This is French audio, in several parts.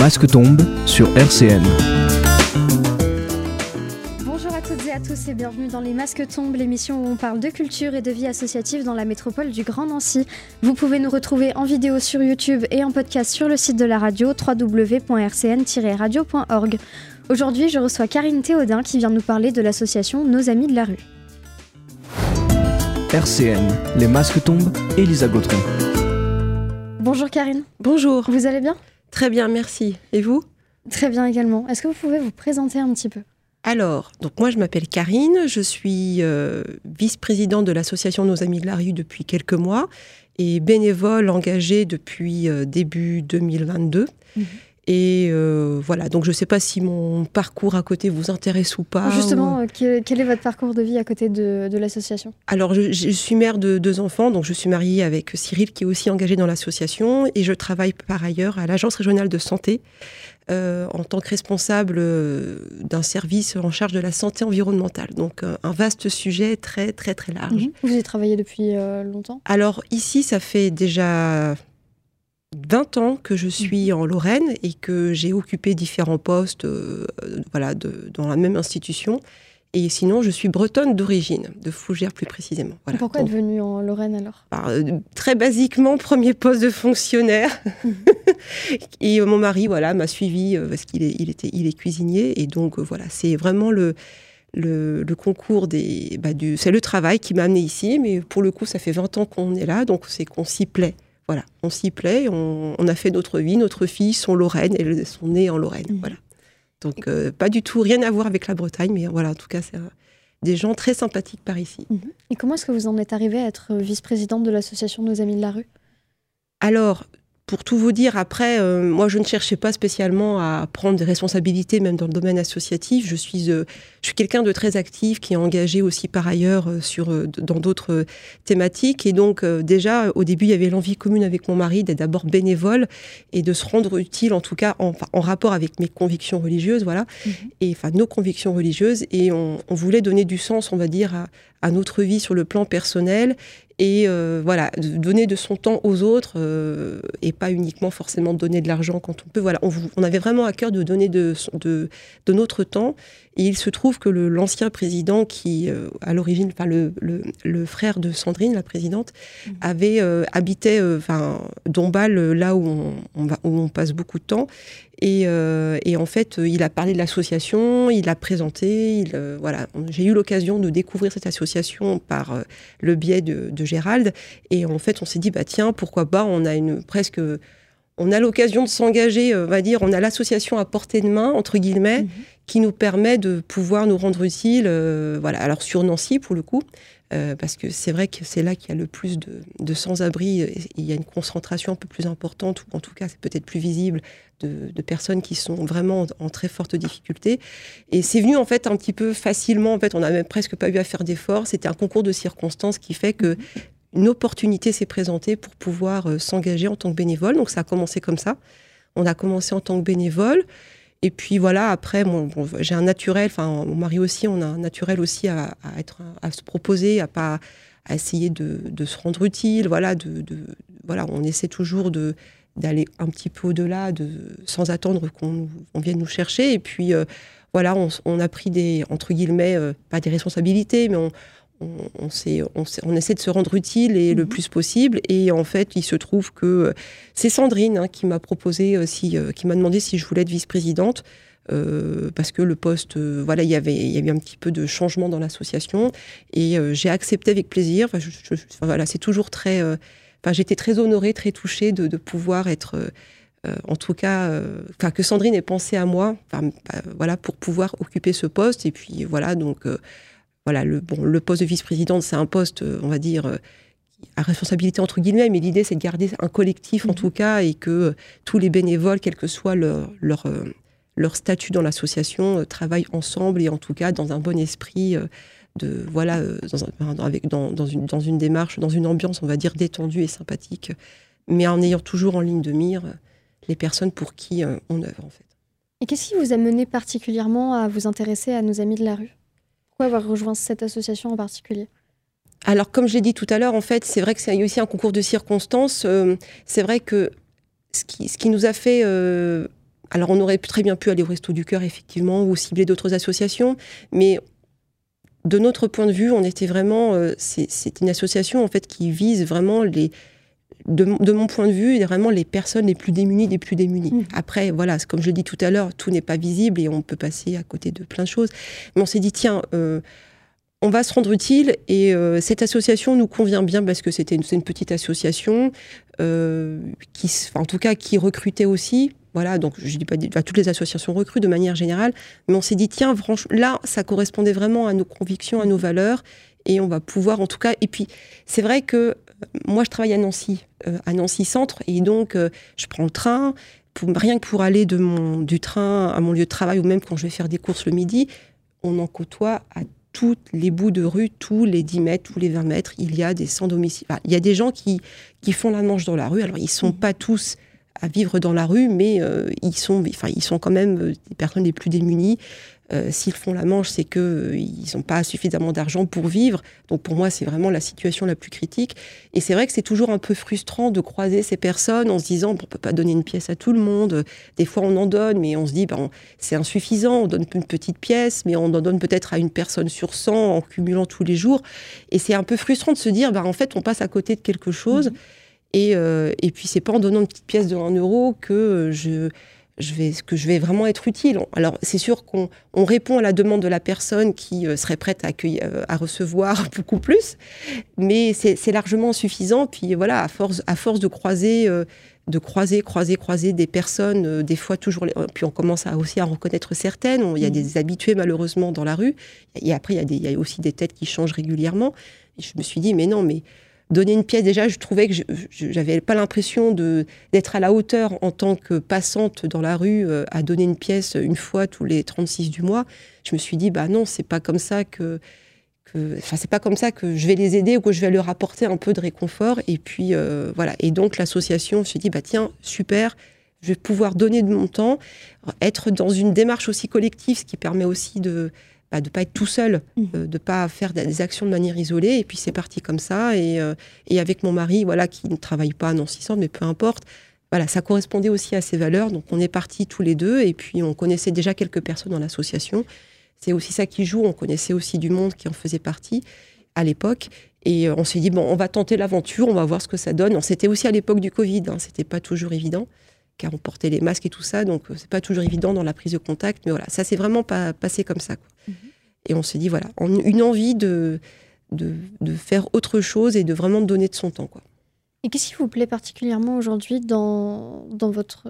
masque tombe sur RCN. Bonjour à toutes et à tous et bienvenue dans Les Masques tombent, l'émission où on parle de culture et de vie associative dans la métropole du Grand Nancy. Vous pouvez nous retrouver en vidéo sur YouTube et en podcast sur le site de la radio www.rcn-radio.org. Aujourd'hui, je reçois Karine Théodin qui vient nous parler de l'association Nos Amis de la Rue. RCN, Les Masques tombent, Elisa Gautron. Bonjour Karine. Bonjour. Vous allez bien ? Très bien, merci. Et vous ? Très bien également. Est-ce que vous pouvez vous présenter un petit peu ? Alors, donc moi je m'appelle Karine, je suis vice-présidente de l'association Nos Amis de la Rue depuis quelques mois et bénévole engagée depuis début 2022. Et voilà, donc je ne sais pas si mon parcours à côté vous intéresse ou pas. Justement, quel est votre parcours de vie à côté de l'association ? Alors, je suis mère de 2 enfants, donc je suis mariée avec Cyril qui est aussi engagé dans l'association et je travaille par ailleurs à l'Agence régionale de santé en tant que responsable d'un service en charge de la santé environnementale. Donc, un vaste sujet très, très, très large. Vous y travaillez depuis longtemps ? Alors, ici, ça fait déjà 20 ans que je suis en Lorraine et que j'ai occupé différents postes dans la même institution. Et sinon, je suis bretonne d'origine, de Fougères plus précisément. Voilà. Pourquoi être venue en Lorraine alors ? Très basiquement, premier poste de fonctionnaire. Et mon mari m'a suivi parce qu'il est cuisinier. Et donc, c'est vraiment le concours c'est le travail qui m'a amené ici. Mais pour le coup, ça fait 20 ans qu'on est là, donc c'est qu'on s'y plaît. Voilà, on s'y plaît, on a fait notre vie, notre fille sont Lorraine, elles sont nées en Lorraine, voilà. Donc pas du tout, rien à voir avec la Bretagne, mais voilà, en tout cas, c'est des gens très sympathiques par ici. Et comment est-ce que vous en êtes arrivée à être vice-présidente de l'association Nos Amis de la Rue ? Alors, pour tout vous dire, après, moi, je ne cherchais pas spécialement à prendre des responsabilités, même dans le domaine associatif. Je suis quelqu'un de très actif, qui est engagé aussi par ailleurs dans d'autres thématiques. Et donc, déjà, au début, il y avait l'envie commune avec mon mari d'être d'abord bénévole et de se rendre utile, en tout cas, en rapport avec mes convictions religieuses, voilà. Et enfin, nos convictions religieuses. Et on voulait donner du sens, on va dire, à notre vie sur le plan personnel. Et donner de son temps aux autres et pas uniquement forcément donner de l'argent quand on peut. Voilà, on avait vraiment à cœur de donner de notre temps. Et il se trouve que l'ancien président qui, à l'origine, le frère de Sandrine, la présidente, habitait Dombasle, là où on passe beaucoup de temps. Et en fait, il a parlé de l'association, il l'a présentée. J'ai eu l'occasion de découvrir cette association par le biais de Gérald. Et en fait, on s'est dit, tiens, pourquoi pas, on a l'occasion de s'engager, on va dire, on a l'association à portée de main, entre guillemets, qui nous permet de pouvoir nous rendre utiles, alors sur Nancy, pour le coup, parce que c'est vrai que c'est là qu'il y a le plus de sans-abri, il y a une concentration un peu plus importante, ou en tout cas, c'est peut-être plus visible, de personnes qui sont vraiment en très forte difficulté. Et c'est venu, en fait, un petit peu facilement, en fait, on n'a même presque pas eu à faire d'efforts, c'était un concours de circonstances qui fait que une opportunité s'est présentée pour pouvoir s'engager en tant que bénévole. Donc, ça a commencé comme ça. On a commencé en tant que bénévole. Et puis, voilà, après, j'ai un naturel, mon mari aussi, on a un naturel aussi à se proposer, à essayer de se rendre utile. Voilà, on essaie toujours d'aller un petit peu au-delà, sans attendre qu'on vienne nous chercher. Et puis, on a pris entre guillemets, pas des responsabilités, mais on essaie de se rendre utile et le plus possible. Et en fait, il se trouve que c'est Sandrine qui m'a proposé, qui m'a demandé si je voulais être vice-présidente, parce que le poste, il y avait un petit peu de changement dans l'association. Et j'ai accepté avec plaisir. C'est toujours très... j'étais très honorée, très touchée de pouvoir être... en tout cas, que Sandrine ait pensé à moi, pour pouvoir occuper ce poste. Et puis, le poste de vice-présidente, c'est un poste, on va dire, à responsabilité entre guillemets, mais l'idée, c'est de garder un collectif, en tout cas, et que tous les bénévoles, quel que soit leur statut dans l'association, travaillent ensemble, et en tout cas, dans un bon esprit, dans une démarche, dans une ambiance, on va dire, détendue et sympathique, mais en ayant toujours en ligne de mire les personnes pour qui on œuvre, en fait. Et qu'est-ce qui vous a mené particulièrement à vous intéresser à Nos Amis de la Rue ? Pourquoi avoir rejoint cette association en particulier ? Alors, comme je l'ai dit tout à l'heure, en fait, c'est vrai que c'est aussi un concours de circonstances. C'est vrai que ce qui nous a fait alors on aurait très bien pu aller au Resto du Cœur, effectivement, ou cibler d'autres associations, mais de notre point de vue, on était vraiment... c'est une association, en fait, qui vise vraiment de mon point de vue, vraiment les personnes les plus démunies des plus démunies. Après, voilà, comme je l'ai dit tout à l'heure, tout n'est pas visible et on peut passer à côté de plein de choses. Mais on s'est dit, tiens, on va se rendre utile et cette association nous convient bien parce que c'est une petite association en tout cas, qui recrutait aussi. Voilà, donc je dis pas toutes les associations recrutent de manière générale, mais on s'est dit, tiens, franchement, là, ça correspondait vraiment à nos convictions, à nos valeurs, et on va pouvoir, en tout cas... Et puis, c'est vrai que moi, je travaille à Nancy Centre, et donc, je prends le train, rien que pour aller du train à mon lieu de travail, ou même quand je vais faire des courses le midi, on en côtoie à tous les bouts de rue, tous les 10 mètres, tous les 20 mètres, il y a des sans-domicile. Enfin, il y a des gens qui font la manche dans la rue, alors ils ne sont pas tous à vivre dans la rue, mais ils sont quand même des personnes les plus démunies. S'ils font la manche, c'est qu'ils n'ont pas suffisamment d'argent pour vivre. Donc pour moi, c'est vraiment la situation la plus critique. Et c'est vrai que c'est toujours un peu frustrant de croiser ces personnes en se disant on ne peut pas donner une pièce à tout le monde. Des fois, on en donne, mais on se dit c'est insuffisant. On donne une petite pièce, mais on en donne peut-être à une personne sur 100 en cumulant tous les jours. Et c'est un peu frustrant de se dire en fait, on passe à côté de quelque chose. Et puis, c'est pas en donnant une petite pièce de 1 euro que je vais vraiment être utile. Alors, c'est sûr qu'on répond à la demande de la personne qui serait prête à recevoir beaucoup plus, mais c'est largement suffisant. Puis voilà, à force de croiser des personnes, des fois toujours... Puis on commence aussi à en reconnaître certaines. Il y a des habitués, malheureusement, dans la rue. Et après, il y a aussi des têtes qui changent régulièrement. Et je me suis dit, mais non, mais... Donner une pièce, déjà, je trouvais que je n'avais pas l'impression d'être à la hauteur en tant que passante dans la rue à donner une pièce une fois tous les 36 du mois. Je me suis dit, non, c'est pas comme ça c'est pas comme ça que je vais les aider ou que je vais leur apporter un peu de réconfort. Et puis, voilà. Et donc, l'association, je me suis dit, tiens, super, je vais pouvoir donner de mon temps, être dans une démarche aussi collective, ce qui permet aussi de pas être tout seul, de pas faire des actions de manière isolée. Et puis c'est parti comme ça. Et avec mon mari, voilà, qui ne travaille pas à Nancy Centre, mais peu importe, voilà, ça correspondait aussi à ses valeurs. Donc on est partis tous les deux. Et puis on connaissait déjà quelques personnes dans l'association. C'est aussi ça qui joue. On connaissait aussi du monde qui en faisait partie à l'époque. Et on s'est dit, on va tenter l'aventure, on va voir ce que ça donne. C'était aussi à l'époque du Covid, c'était pas toujours évident, car on portait les masques et tout ça, donc c'est pas toujours évident dans la prise de contact. Mais voilà, ça s'est vraiment pas passé comme ça, quoi. Et on se dit, voilà, une envie de faire autre chose et de vraiment donner de son temps, quoi. Et qu'est-ce qui vous plaît particulièrement aujourd'hui dans votre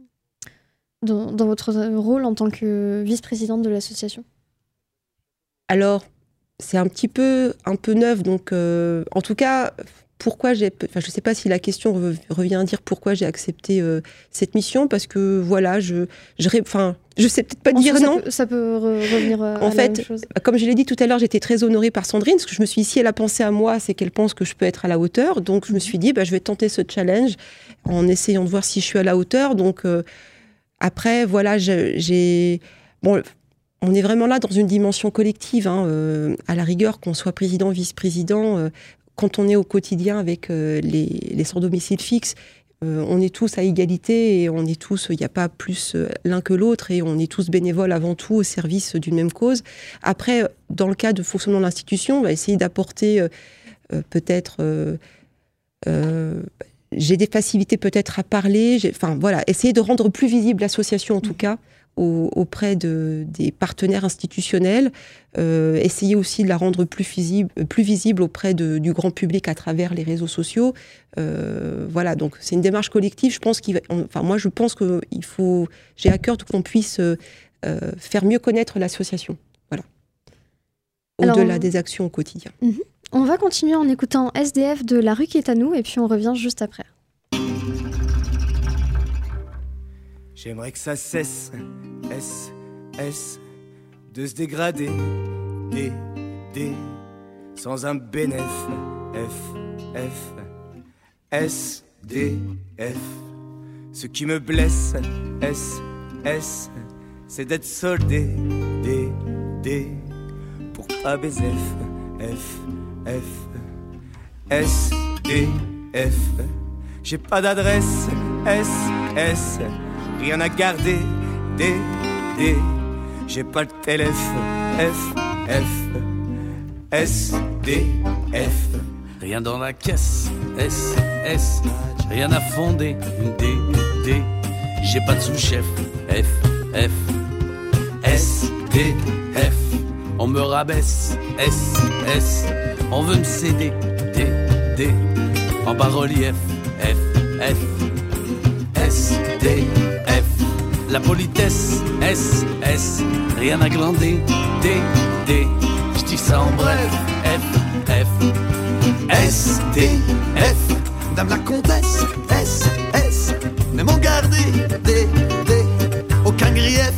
rôle en tant que vice-présidente de l'association ? Alors, c'est un peu neuf, donc en tout cas... Pourquoi je ne sais pas si la question revient à dire pourquoi j'ai accepté cette mission, parce que voilà, je sais peut-être pas dire non. Ça peut revenir à en fait, la même chose. Comme je l'ai dit tout à l'heure, j'étais très honorée par Sandrine, parce que je me suis dit, si elle a pensé à moi, c'est qu'elle pense que je peux être à la hauteur. Donc je me suis dit, je vais tenter ce challenge en essayant de voir si je suis à la hauteur. Donc après, voilà, on est vraiment là dans une dimension collective, à la rigueur, qu'on soit président, vice-président. Quand on est au quotidien avec les sans-domicile fixe, on est tous à égalité et on est tous, il n'y a pas plus l'un que l'autre et on est tous bénévoles avant tout au service d'une même cause. Après, dans le cas de fonctionnement de l'institution, on va essayer d'apporter peut-être... j'ai des facilités peut-être à parler, essayer de rendre plus visible l'association en tout cas, auprès des partenaires institutionnels, essayer aussi de la rendre plus visible auprès du grand public à travers les réseaux sociaux. Voilà, donc c'est une démarche collective. Je pense moi, je pense que j'ai à cœur qu'on puisse faire mieux connaître l'association. Voilà. Au-delà des actions au quotidien. On va continuer en écoutant SDF de La rue qui est à nous et puis on revient juste après. J'aimerais que ça cesse, de se dégrader, sans un bénéf, SDF. Ce qui me blesse, c'est d'être soldé, pour pas baiser, SDF. J'ai pas d'adresse, rien à garder. D, j'ai pas le téléphone. F, S, D, F. Rien dans la caisse. S, rien à fonder. D, j'ai pas de sous-chef. F, S, D, F. On me rabaisse. S, on veut me céder. D, en bas-relief. F, S, D, F. La politesse. S, rien à glander. D, j'dis ça en bref. F, S, D, F. Dame la comtesse. S, même en garder. D, aucun grief.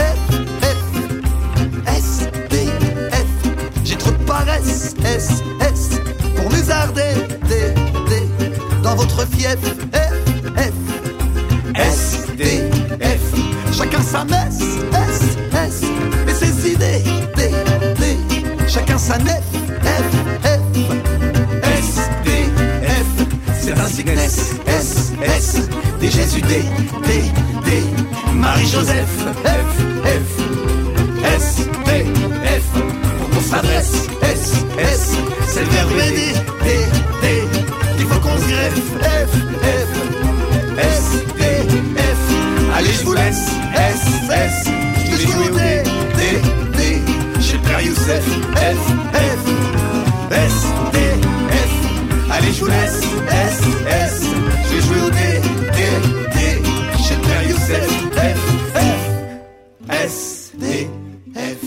S, D, F. J'ai trop de paresse. S, pour musarder. D, dans votre fief. F, S, D, F. Chacun sa messe. S, et ses idées. D, chacun sa nef. F, S, D, F. C'est un sickness. S, des Jésus. D, Marie-Joseph. F, S, D, F. Pour qu'on s'adresse. S, c'est le verbe aider. D, il faut qu'on se greffe. F, S, D, F. Allez, je vous laisse. S, je vais jouer au D, chez le père Youssef. F, S, D, F. Allez, je vous laisse. S, je vais jouer au D, chez le père Youssef. F, S, D, F.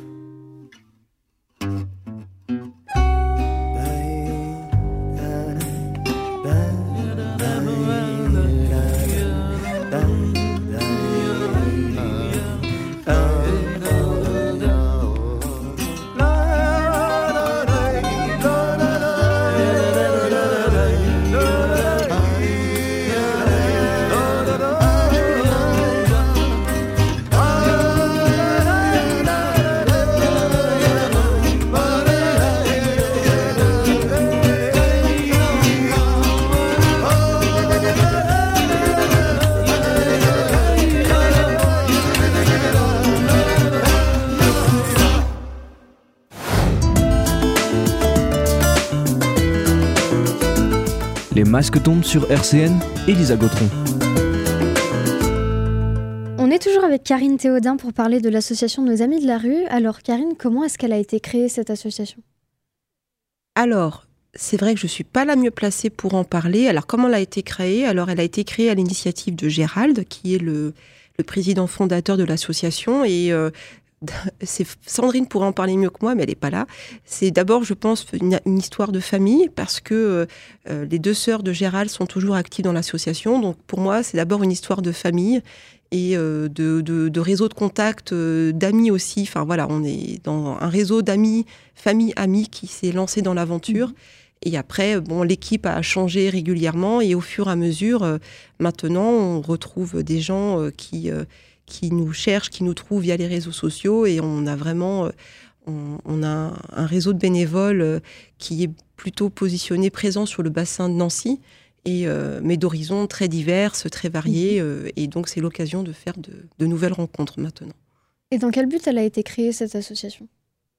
Les masques tombent sur RCN, Elisa Gautron. On est toujours avec Karine Théodin pour parler de l'association Nos Amis de la Rue. Alors Karine, comment est-ce qu'elle a été créée cette association ? Alors, c'est vrai que je ne suis pas la mieux placée pour en parler. Alors, comment elle a été créée ? Alors, elle a été créée à l'initiative de Gérald, qui est le président fondateur de l'association. Et Sandrine pourrait en parler mieux que moi, mais elle n'est pas là. C'est d'abord, je pense, une histoire de famille, parce que les deux sœurs de Gérald sont toujours actives dans l'association. Donc, pour moi, c'est d'abord une histoire de famille et de réseau de contacts, d'amis aussi. Enfin, voilà, on est dans un réseau d'amis, famille, amis qui s'est lancé dans l'aventure. Et après, l'équipe a changé régulièrement et au fur et à mesure, maintenant, on retrouve des gens qui nous cherchent, qui nous trouvent via les réseaux sociaux et on a vraiment on a un réseau de bénévoles qui est plutôt positionné, présent sur le bassin de Nancy, mais d'horizons très diverses, très variés. Et donc, c'est l'occasion de faire de nouvelles rencontres maintenant. Et dans quel but elle a été créée, cette association ?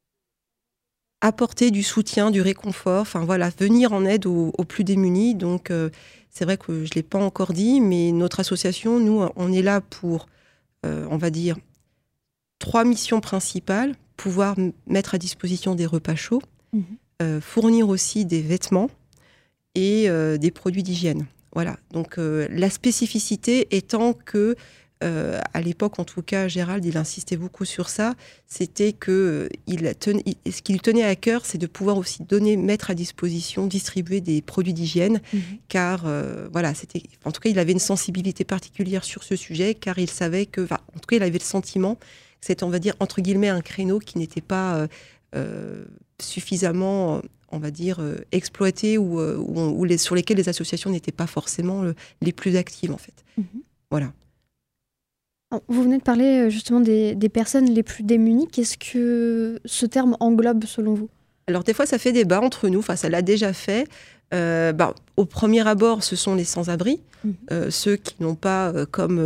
Apporter du soutien, du réconfort, enfin voilà, venir en aide aux plus démunis. Donc, c'est vrai que je ne l'ai pas encore dit, mais notre association, nous, on est là pour, on va dire, 3 missions principales. Pouvoir mettre à disposition des repas chauds, fournir aussi des vêtements et des produits d'hygiène. Voilà. Donc, la spécificité étant que, à l'époque, en tout cas, Gérald, il insistait beaucoup sur ça, c'était que ce qu'il tenait à cœur, c'est de pouvoir aussi mettre à disposition, distribuer des produits d'hygiène, car, voilà, en tout cas, il avait une sensibilité particulière sur ce sujet, car il savait que, en tout cas, il avait le sentiment que c'était, on va dire, entre guillemets, un créneau qui n'était pas suffisamment, on va dire, exploité ou sur lesquels les associations n'étaient pas forcément les plus actives, en fait. Voilà. Vous venez de parler justement des personnes les plus démunies. Qu'est-ce que ce terme englobe selon vous ? Alors des fois, ça fait débat entre nous. Enfin, ça l'a déjà fait. Au premier abord, ce sont les sans-abri, ceux qui n'ont pas, comme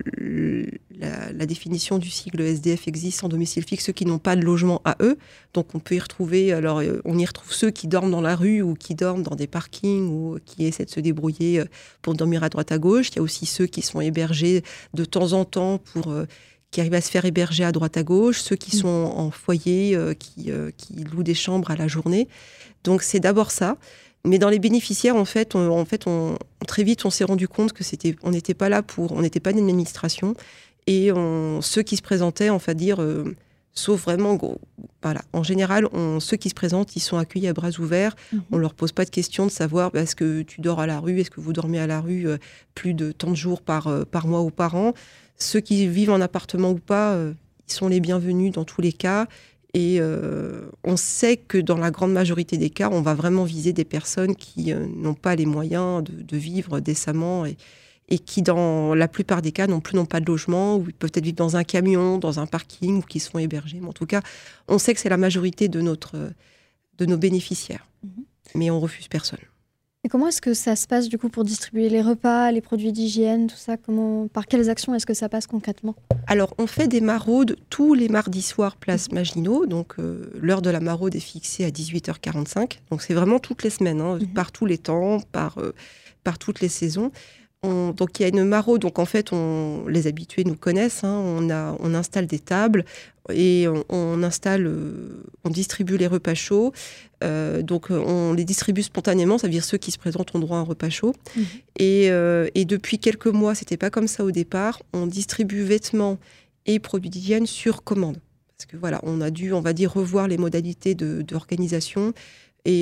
la définition du sigle SDF existe, sans domicile fixe, ceux qui n'ont pas de logement à eux. Donc on peut y retrouver, alors on y retrouve ceux qui dorment dans la rue ou qui dorment dans des parkings ou qui essaient de se débrouiller pour dormir à droite à gauche. Il y a aussi ceux qui sont hébergés de temps en temps qui arrivent à se faire héberger à droite à gauche, ceux qui sont en foyer, qui louent des chambres à la journée. Donc c'est d'abord ça. Mais dans les bénéficiaires, en fait, très vite, on s'est rendu compte que on n'était pas là on n'était pas une administration. Et ceux qui se présentaient, sauf vraiment, voilà. En général, ceux qui se présentent, ils sont accueillis à bras ouverts. On leur pose pas de question de savoir est-ce que tu dors à la rue, est-ce que vous dormez à la rue plus de tant de jours par mois ou par an. Ceux qui vivent en appartement ou pas, ils sont les bienvenus dans tous les cas. Et on sait que dans la grande majorité des cas, on va vraiment viser des personnes qui n'ont pas les moyens de vivre décemment et qui, dans la plupart des cas, non pas de logement, ou peut-être vivent dans un camion, dans un parking, ou qui se font héberger. Mais en tout cas, on sait que c'est la majorité de nos bénéficiaires. Mais on refuse personne. Et comment est-ce que ça se passe du coup pour distribuer les repas, les produits d'hygiène, tout ça ? Par quelles actions est-ce que ça passe concrètement ? Alors, on fait des maraudes tous les mardis soirs, place Maginot. Donc, l'heure de la maraude est fixée à 18h45. Donc, c'est vraiment toutes les semaines, par tous les temps, par toutes les saisons. Donc, il y a une maraude. Donc, en fait, les habitués nous connaissent. On installe des tables et on distribue les repas chauds. Donc, on les distribue spontanément. Ça veut dire ceux qui se présentent ont droit à un repas chaud. Et depuis quelques mois, c'était pas comme ça au départ. On distribue vêtements et produits d'hygiène sur commande. Parce que voilà, on a dû, on va dire, revoir les modalités d'organisation. Et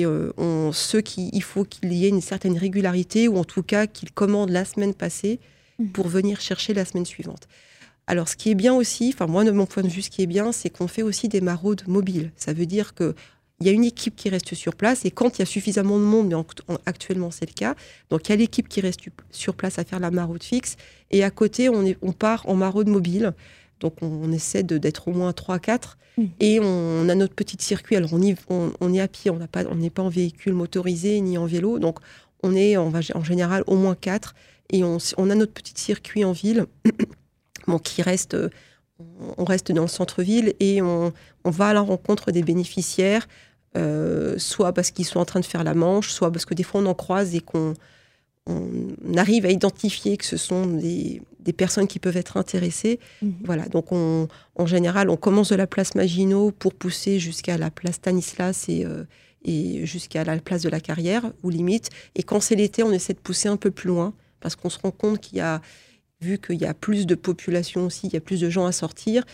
il faut qu'il y ait une certaine régularité, ou en tout cas qu'ils commandent la semaine passée pour venir chercher la semaine suivante. Alors, ce qui est bien aussi, moi, de mon point de vue, ce qui est bien, c'est qu'on fait aussi des maraudes mobiles. Ça veut dire qu'il y a une équipe qui reste sur place, et quand il y a suffisamment de monde, mais actuellement c'est le cas, donc il y a l'équipe qui reste sur place à faire la maraude fixe, et à côté, on part en maraude mobile. Donc, on essaie d'être au moins 3-4. Et on a notre petit circuit. Alors, on est à pied, on n'est pas en véhicule motorisé ni en vélo. Donc, on va en général au moins 4. Et on a notre petit circuit en ville qui reste... On reste dans le centre-ville et on va à la rencontre des bénéficiaires, soit parce qu'ils sont en train de faire la manche, soit parce que des fois, on en croise et qu'on arrive à identifier que ce sont des personnes qui peuvent être intéressées. Voilà, donc en général, on commence de la place Maginot pour pousser jusqu'à la place Stanislas et jusqu'à la place de la Carrière, ou limite. Et quand c'est l'été, on essaie de pousser un peu plus loin, parce qu'on se rend compte vu qu'il y a plus de population aussi, il y a plus de gens à sortir,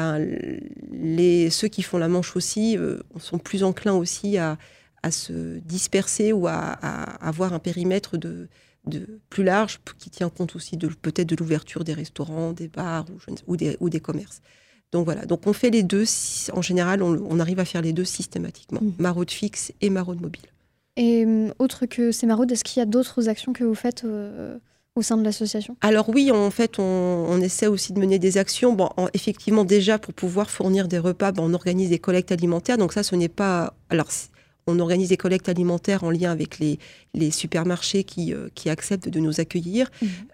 ceux qui font la manche aussi sont plus enclins aussi à se disperser ou à avoir un périmètre de plus large qui tient compte aussi peut-être de l'ouverture des restaurants, des bars ou des commerces. Donc voilà, donc on fait les deux. En général, on arrive à faire les deux systématiquement, maraude fixe et maraude mobile. Et autre que ces maraudes, est-ce qu'il y a d'autres actions que vous faites au sein de l'association ? Alors oui, en fait, on essaie aussi de mener des actions. Effectivement, déjà, pour pouvoir fournir des repas, on organise des collectes alimentaires. Donc ça, ce n'est pas... Alors, on organise des collectes alimentaires en lien avec les supermarchés qui acceptent de nous accueillir.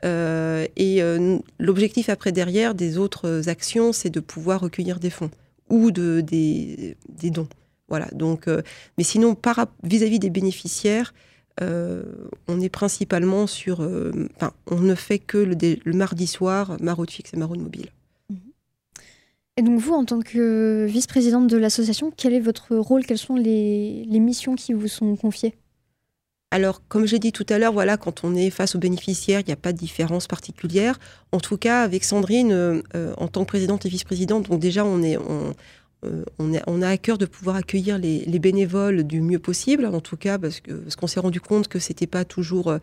L'objectif après, derrière, des autres actions, c'est de pouvoir recueillir des fonds ou des dons. Voilà. Donc, mais sinon, vis-à-vis des bénéficiaires, on est principalement on ne fait que le mardi soir, maraude fixe et maraude mobile. Et donc vous, en tant que vice-présidente de l'association, quel est votre rôle ? Quelles sont les missions qui vous sont confiées ? Alors, comme j'ai dit tout à l'heure, voilà, quand on est face aux bénéficiaires, il n'y a pas de différence particulière. En tout cas, avec Sandrine, en tant que présidente et vice-présidente, donc déjà, on a à cœur de pouvoir accueillir les bénévoles du mieux possible, en tout cas, parce qu'on s'est rendu compte que c'était pas toujours...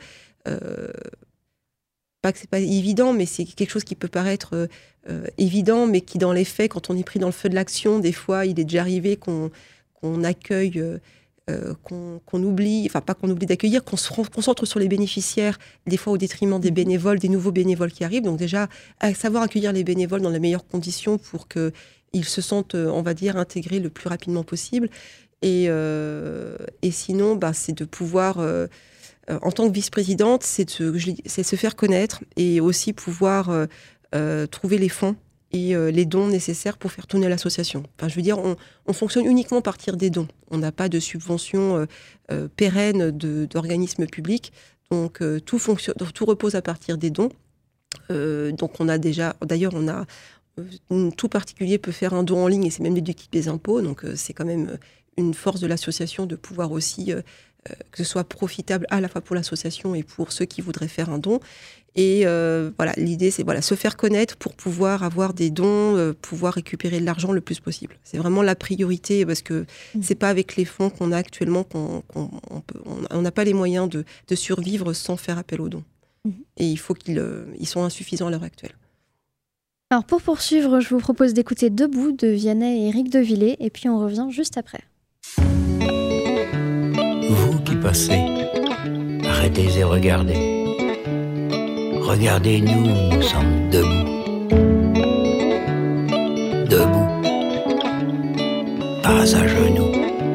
pas que c'est pas évident, mais c'est quelque chose qui peut paraître évident, mais qui, dans les faits, quand on est pris dans le feu de l'action, des fois, il est déjà arrivé qu'on accueille, qu'on oublie, enfin pas qu'on oublie d'accueillir, qu'on se concentre sur les bénéficiaires, des fois au détriment des bénévoles, des nouveaux bénévoles qui arrivent. Donc déjà, savoir accueillir les bénévoles dans les meilleures conditions pour qu'ils se sentent, on va dire, intégrés le plus rapidement possible. Et sinon, c'est de pouvoir, en tant que vice-présidente, c'est de se faire connaître et aussi pouvoir trouver les fonds et les dons nécessaires pour faire tourner l'association. Enfin, je veux dire, on fonctionne uniquement à partir des dons. On n'a pas de subvention pérenne d'organismes publics. Donc, tout repose à partir des dons. Donc, on a déjà... D'ailleurs, tout particulier peut faire un don en ligne et c'est même déductible des impôts. Donc, c'est quand même une force de l'association de pouvoir aussi que ce soit profitable à la fois pour l'association et pour ceux qui voudraient faire un don. Et l'idée, c'est se faire connaître pour pouvoir avoir des dons, pouvoir récupérer de l'argent le plus possible. C'est vraiment la priorité parce que c'est pas avec les fonds qu'on a actuellement on n'a pas les moyens de survivre sans faire appel aux dons. Et il faut qu'ils sont insuffisants à l'heure actuelle. Alors pour poursuivre, je vous propose d'écouter Debout de Vianney et Éric Devillé et puis on revient juste après. Vous qui passez, arrêtez et regardez. Regardez-nous, nous sommes debout. Debout, pas à genoux.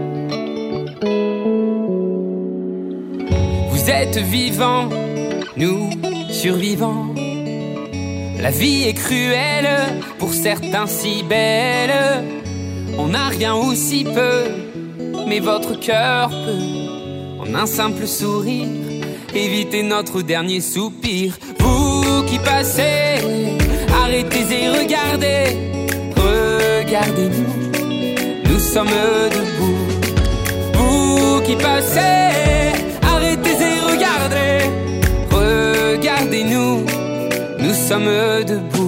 Vous êtes vivants, nous survivants. La vie est cruelle, pour certains si belle. On n'a rien ou si peu, mais votre cœur peut, en un simple sourire, éviter notre dernier soupir. Vous qui passez, arrêtez et regardez. Regardez-nous, nous sommes debout. Vous qui passez, arrêtez et regardez. Regardez-nous, nous sommes debout.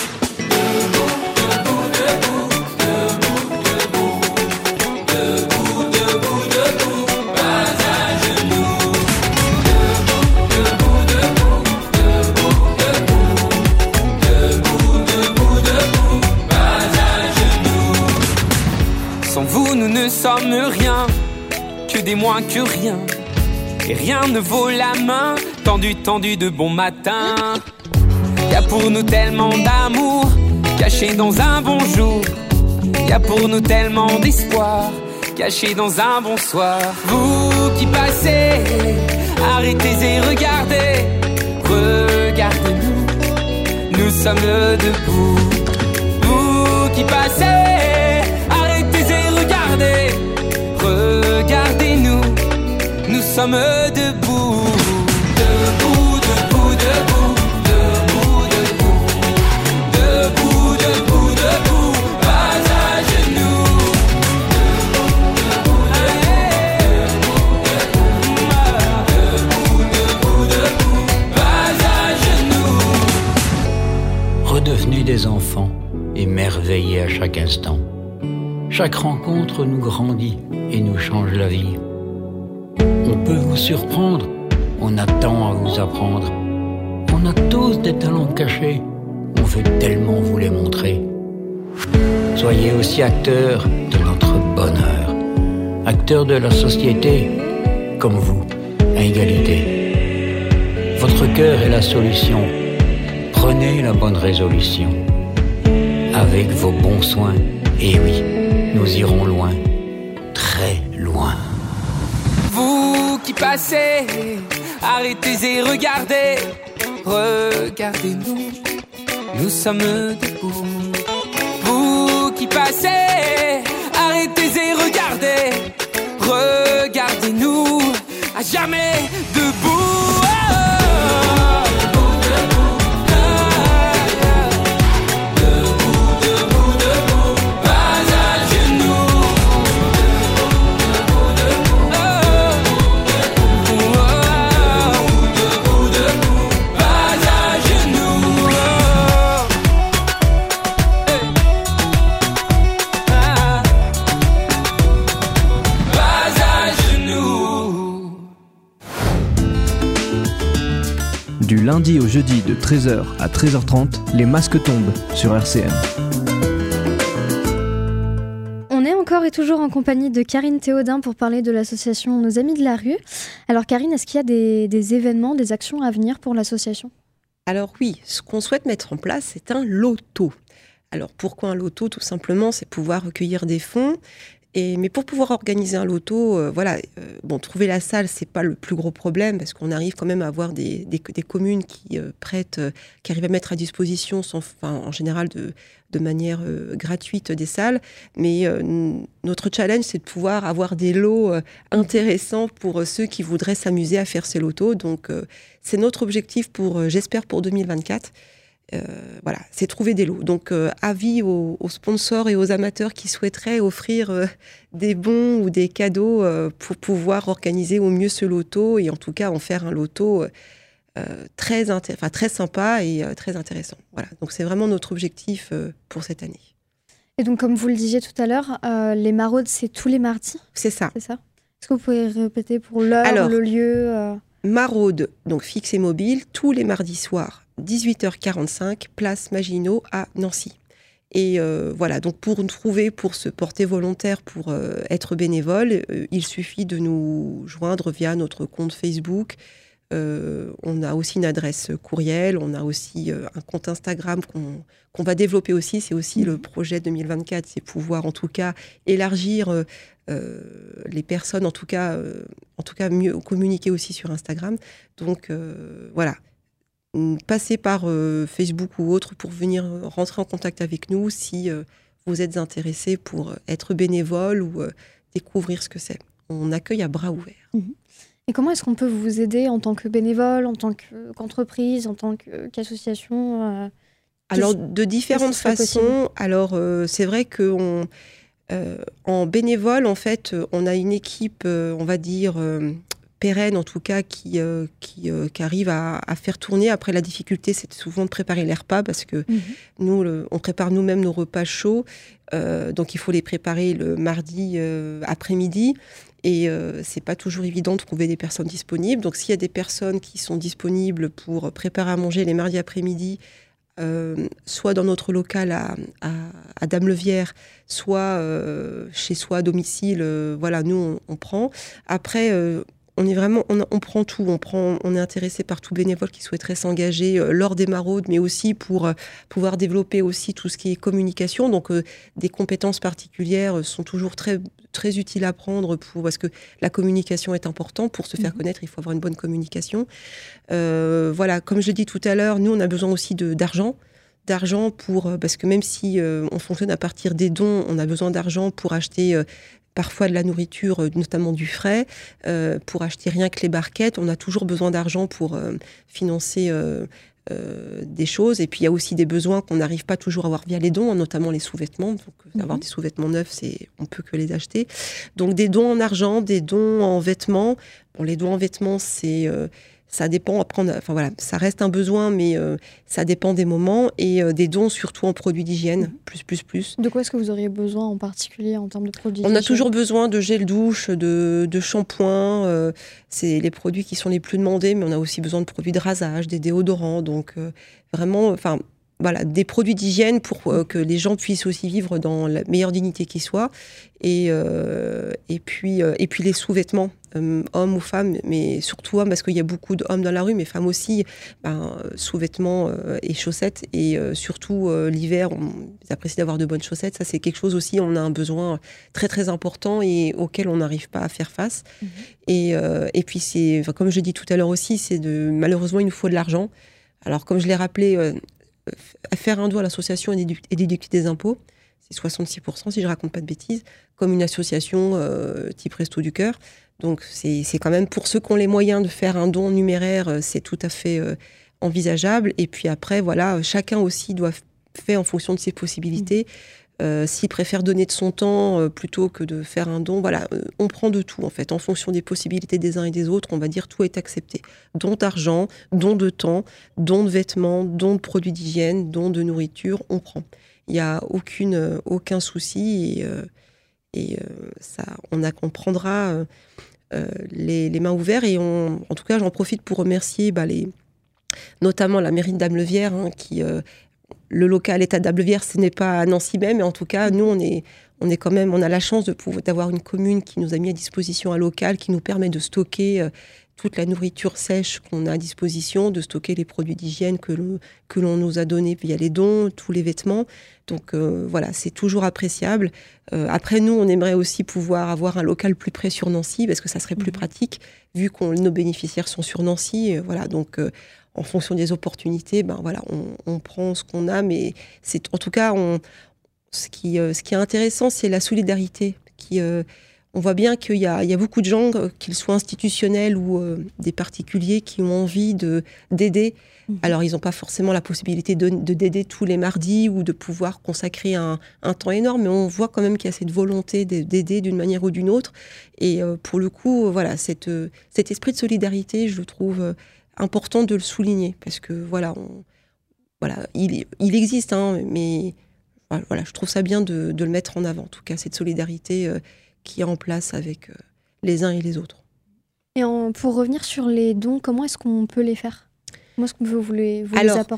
Nous ne sommes rien, que des moins que rien. Et rien ne vaut la main, tendue de bon matin. Y'a pour nous tellement d'amour, caché dans un bonjour. Y'a pour nous tellement d'espoir, caché dans un bonsoir. Vous qui passez, arrêtez et regardez. Regardez-nous, nous sommes debout. Vous qui passez, regardez-nous, nous sommes debout. Debout, debout, debout, debout, debout. Debout, debout, debout, pas à genoux. Debout, debout, debout, pas à genoux. Redevenus des enfants, émerveillés à chaque instant. Chaque rencontre nous grandit et nous change la vie. On peut vous surprendre, on a tant à vous apprendre. On a tous des talents cachés, on veut tellement vous les montrer. Soyez aussi acteurs de notre bonheur, acteurs de la société, comme vous, à égalité. Votre cœur est la solution, prenez la bonne résolution. Avec vos bons soins, et oui, nous irons loin, très loin. Vous qui passez, arrêtez et regardez. Regardez-nous, nous sommes debout. Vous qui passez, arrêtez et regardez. Regardez-nous, à jamais debout. Du lundi au jeudi de 13h à 13h30, les masques tombent sur RCN. On est encore et toujours en compagnie de Karine Théodin pour parler de l'association Nos Amis de la Rue. Alors Karine, est-ce qu'il y a des événements, des actions à venir pour l'association ? Alors oui, ce qu'on souhaite mettre en place, c'est un loto. Alors pourquoi un loto ? Tout simplement, c'est pouvoir recueillir des fonds Mais pour pouvoir organiser un loto, trouver la salle, c'est pas le plus gros problème parce qu'on arrive quand même à avoir des communes qui prêtent, qui arrivent à mettre à disposition, en général de manière gratuite, des salles. Mais notre challenge, c'est de pouvoir avoir des lots intéressants pour ceux qui voudraient s'amuser à faire ces lotos. Donc, c'est notre objectif j'espère, pour 2024. C'est trouver des lots. Donc, avis aux sponsors et aux amateurs qui souhaiteraient offrir des bons ou des cadeaux pour pouvoir organiser au mieux ce loto et en tout cas en faire un loto très sympa et très intéressant. Voilà. Donc, c'est vraiment notre objectif pour cette année. Et donc, comme vous le disiez tout à l'heure, les maraudes, c'est tous les mardis ? C'est ça. Est-ce que vous pouvez répéter pour l'heure, le lieu Maraude, donc fixe et mobile, tous les mardis soirs, 18h45, place Maginot à Nancy. Et donc pour se porter volontaire, pour être bénévole, il suffit de nous joindre via notre compte Facebook. On a aussi une adresse courriel, on a aussi un compte Instagram qu'on va développer aussi. C'est aussi le projet 2024, c'est pouvoir en tout cas élargir les personnes, en tout cas mieux communiquer aussi sur Instagram. Donc passez par Facebook ou autre pour venir rentrer en contact avec nous si vous êtes intéressé pour être bénévole ou découvrir ce que c'est. On accueille à bras ouverts. Et comment est-ce qu'on peut vous aider en tant que bénévole, en tant qu'entreprise, en tant qu'association Alors, de différentes façons. Alors, c'est vrai qu'en bénévole, en fait, on a une équipe, on va dire, pérenne, en tout cas, qui arrive à faire tourner. Après, la difficulté, c'est souvent de préparer les repas parce que nous, on prépare nous-mêmes nos repas chauds. Donc, il faut les préparer le mardi après-midi. Et c'est pas toujours évident de trouver des personnes disponibles. Donc, s'il y a des personnes qui sont disponibles pour préparer à manger les mardis après-midi, soit dans notre local à Dame-Levière, soit chez soi à domicile, nous, on prend. Après, on prend tout. On est intéressé par tout bénévole qui souhaiterait s'engager lors des maraudes, mais aussi pour pouvoir développer aussi tout ce qui est communication. Donc, des compétences particulières sont toujours très, très utiles à prendre parce que la communication est importante. Pour se faire connaître, il faut avoir une bonne communication. Comme je l'ai dit tout à l'heure, nous, on a besoin aussi d'argent parce que même si on fonctionne à partir des dons, on a besoin d'argent pour acheter parfois de la nourriture, notamment du frais, pour acheter rien que les barquettes. On a toujours besoin d'argent pour financer des choses. Et puis, il y a aussi des besoins qu'on n'arrive pas toujours à avoir via les dons, notamment les sous-vêtements. Donc, avoir des sous-vêtements neufs, on peut que les acheter. Donc, des dons en argent, des dons en vêtements. Bon, les dons en vêtements, ça dépend. Après, ça reste un besoin, mais ça dépend des moments. Et des dons, surtout en produits d'hygiène, plus. De quoi est-ce que vous auriez besoin en particulier en termes de produits d'hygiène ? On a toujours besoin de gel douche, de shampoing. C'est les produits qui sont les plus demandés, mais on a aussi besoin de produits de rasage, des déodorants. Donc, vraiment, des produits d'hygiène pour que les gens puissent aussi vivre dans la meilleure dignité qui soit. Et puis les sous-vêtements, hommes ou femmes, mais surtout hommes, parce qu'il y a beaucoup d'hommes dans la rue, mais femmes aussi, sous-vêtements et chaussettes. Et surtout, l'hiver, on apprécie d'avoir de bonnes chaussettes. Ça, c'est quelque chose aussi, on a un besoin très, très important et auquel on n'arrive pas à faire face. Et puis, comme je l'ai dit tout à l'heure aussi, malheureusement, il nous faut de l'argent. Alors, comme je l'ai rappelé, faire un don à l'association et déducter des impôts, c'est 66%, si je ne raconte pas de bêtises, comme une association type Resto du Cœur. Donc, c'est quand même, pour ceux qui ont les moyens de faire un don numéraire, c'est tout à fait envisageable. Et puis après, chacun aussi doit faire en fonction de ses possibilités. S'il préfère donner de son temps plutôt que de faire un don, on prend de tout, en fait. En fonction des possibilités des uns et des autres, on va dire tout est accepté. Don d'argent, don de temps, don de vêtements, don de produits d'hygiène, don de nourriture, on prend. Il n'y a aucun souci et on prendra les mains ouvertes. Et en tout cas, j'en profite pour remercier notamment la mairie de Dame-Levière qui... le local est à Dame-Levière, ce n'est pas à Nancy même, mais en tout cas, nous, on est quand même, on a la chance d'avoir une commune qui nous a mis à disposition un local qui nous permet de stocker toute la nourriture sèche qu'on a à disposition, de stocker les produits d'hygiène que l'on nous a donnés via les dons, tous les vêtements. Donc voilà, c'est toujours appréciable. Après, nous, on aimerait aussi pouvoir avoir un local plus près sur Nancy, parce que ça serait plus pratique, vu que nos bénéficiaires sont sur Nancy. Voilà, donc en fonction des opportunités, voilà, on prend ce qu'on a, mais c'est en tout cas, ce qui est intéressant, c'est la solidarité. On voit bien qu'il y a beaucoup de gens, qu'ils soient institutionnels ou des particuliers, qui ont envie d'aider. Alors, ils n'ont pas forcément la possibilité d'aider tous les mardis ou de pouvoir consacrer un temps énorme, mais on voit quand même qu'il y a cette volonté d'aider d'une manière ou d'une autre. Et pour le coup, voilà, cet esprit de solidarité, je le trouve important de le souligner, parce que voilà, il existe, mais voilà, je trouve ça bien de le mettre en avant, en tout cas, cette solidarité qui est en place avec les uns et les autres. Et pour revenir sur les dons, comment est-ce qu'on peut les faire ? Comment est-ce que vous les apporter ?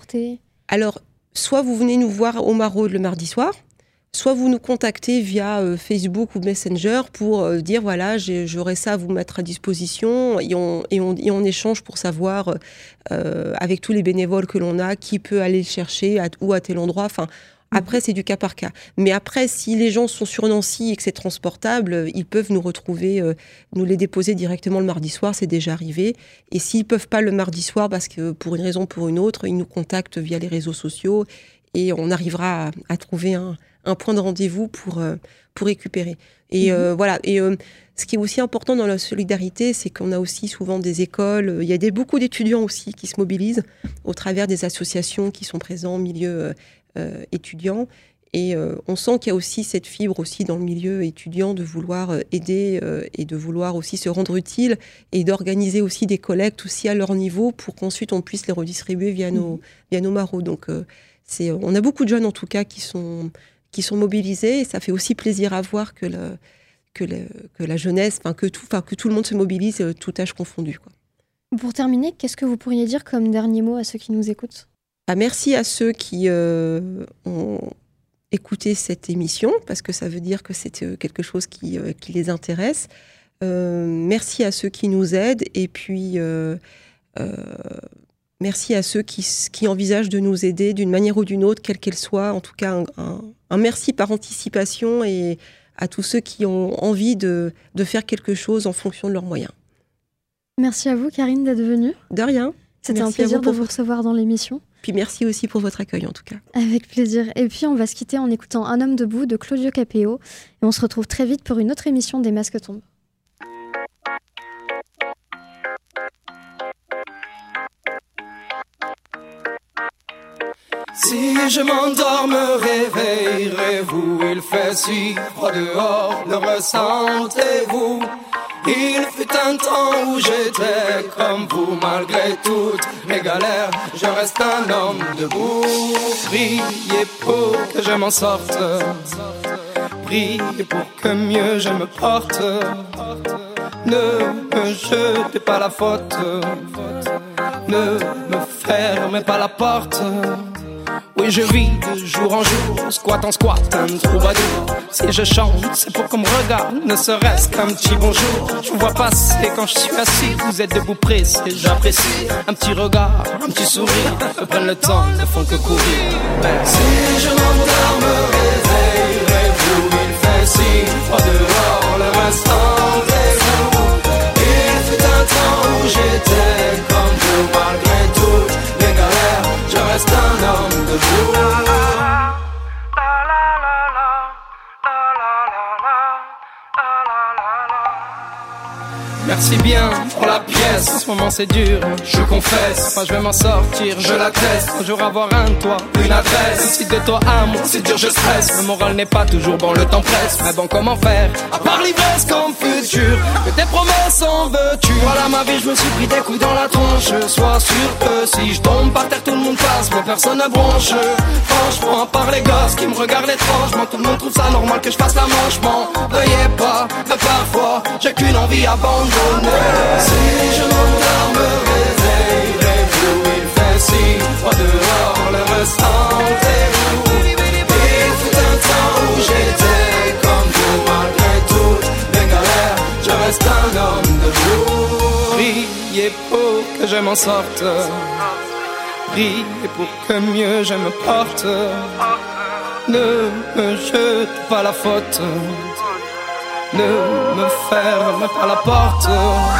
Alors, soit vous venez nous voir au Maraude le mardi soir, soit vous nous contactez via Facebook ou Messenger pour dire voilà, j'aurais ça à vous mettre à disposition, et on échange pour savoir avec tous les bénévoles que l'on a, qui peut aller le chercher ou à tel endroit. Enfin, après, c'est du cas par cas. Mais après, si les gens sont sur Nancy et que c'est transportable, ils peuvent nous retrouver, nous les déposer directement le mardi soir, c'est déjà arrivé. Et s'ils ne peuvent pas le mardi soir, parce que pour une raison ou pour une autre, ils nous contactent via les réseaux sociaux et on arrivera à trouver un point de rendez-vous pour récupérer. Et voilà. Et ce qui est aussi important dans la solidarité, c'est qu'on a aussi souvent des écoles. Il y a beaucoup d'étudiants aussi qui se mobilisent au travers des associations qui sont présents au milieu étudiants, et on sent qu'il y a aussi cette fibre aussi dans le milieu étudiant de vouloir aider et de vouloir aussi se rendre utile et d'organiser aussi des collectes aussi à leur niveau pour qu'ensuite on puisse les redistribuer via nos marauds. Donc on a beaucoup de jeunes en tout cas qui sont mobilisés, et ça fait aussi plaisir à voir que la jeunesse, que tout le monde se mobilise, tout âge confondu, quoi. Pour terminer, qu'est-ce que vous pourriez dire comme dernier mot à ceux qui nous écoutent ? Merci à ceux qui ont écouté cette émission, parce que ça veut dire que c'est quelque chose qui les intéresse. Merci à ceux qui nous aident, et puis merci à ceux qui envisagent de nous aider d'une manière ou d'une autre, quelle qu'elle soit. En tout cas, un merci par anticipation, et à tous ceux qui ont envie de faire quelque chose en fonction de leurs moyens. Merci à vous, Karine, d'être venue. De rien. C'était un plaisir de vous recevoir dans l'émission. Puis merci aussi pour votre accueil en tout cas. Avec plaisir. Et puis on va se quitter en écoutant Un homme debout de Claudio Capéo. Et on se retrouve très vite pour une autre émission des Masques tombent. Si je m'endors, me réveillerez-vous? Il fait si froid dehors, le ressentez-vous? Il fut un temps où j'étais comme vous, malgré toutes mes galères, je reste un homme debout. Priez pour que je m'en sorte, priez pour que mieux je me porte. Ne me jetez pas la faute, ne me fermez pas la porte. Oui, je vis de jour en jour, squat en squat, un troubadour. Si je chante, c'est pour qu'on me regarde, ne serait-ce qu'un petit bonjour. Je vous vois passer quand je suis assis, vous êtes debout pressé, j'apprécie. Un petit regard, un petit sourire, me prennent le temps, ne font que courir. Si je m'endors, me réveillerez-vous? Il fait si froid dehors, le restant des jours. Il fut un temps où j'étais comme vous, malgré toutes mes galères, je reste un homme debout. Merci bien pour la pièce, en ce moment c'est dur, je confesse. Moi je vais m'en sortir, je l'atteste. Un jour avoir un toit, une adresse. Si de toi à moi c'est dur, je stresse. Le moral n'est pas toujours bon, le temps presse. Mais bon, comment faire, à part l'ivresse comme futur? Que tes promesses en veux-tu? Voilà ma vie, je me suis pris des coups dans la tronche. Sois sûr que si je tombe par terre, tout le monde passe, mais personne ne bronche. Franchement, à part les gosses qui me regardent étrangement, tout le monde trouve ça normal que je fasse la manche. Veuillez pas, mais parfois j'ai qu'une envie abandonnée. Si je m'endors, me réveillerez-vous? Il fait si froid dehors, le ressentez-vous? Il fut un temps où j'étais comme vous, malgré toutes mes galères, je reste un homme debout. priez pour que je m'en sorte. Priez pour que mieux je me porte. Ne me jete pas la faute. Ne me ferme pas la porte.